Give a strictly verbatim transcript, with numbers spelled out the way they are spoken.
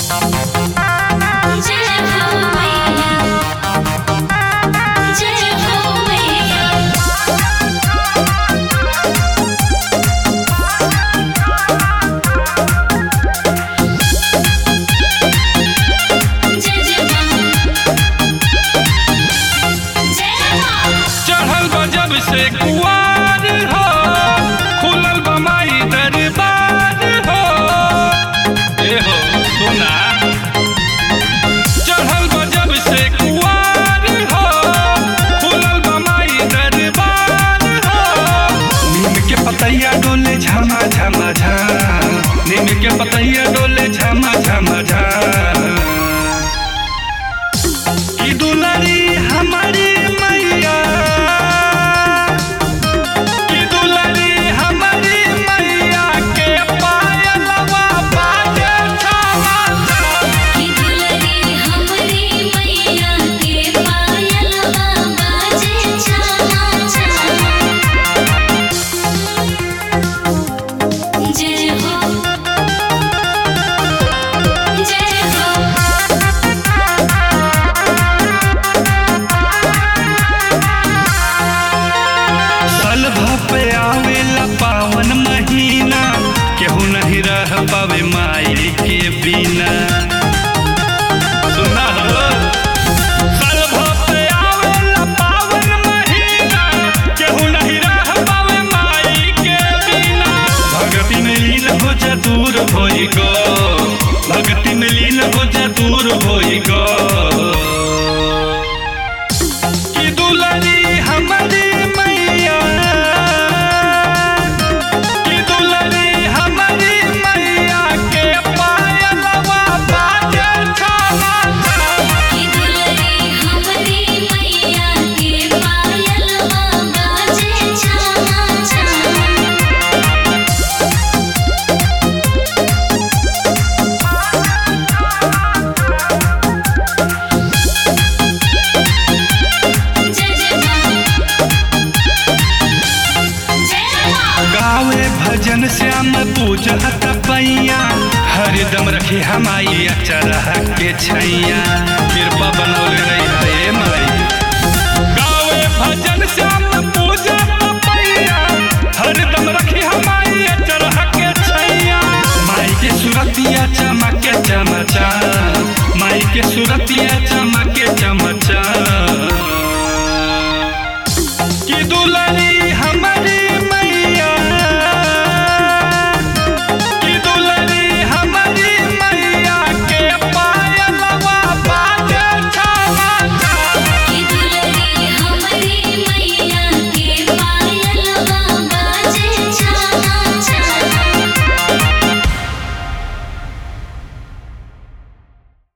से कुआर हो खुलल बमाई दरबार हो ए हो सुना चढ़ल बजब से कुआर हो खुलल बमाई दरबार हो नीम के पतैया डोले झमा झमा झम नीम के पतैया डोले झमा झमा झम की दुलारी हमारी मैया पावन महीना केहू नहीं रह पावे माई के बिना सुना हो पावन महीना केहू नहीं रह पावे माई के बिना भक्ति में लीन हो जा दूर होई गो भक्ति में लीन हो जा दूर होई गो की दुलारी हमारी मैया गावे भजन श्याम पूजत पैया हरदम रखी हमारी अचरह के छैया कृपा बनौले रही है माई गावे भजन श्याम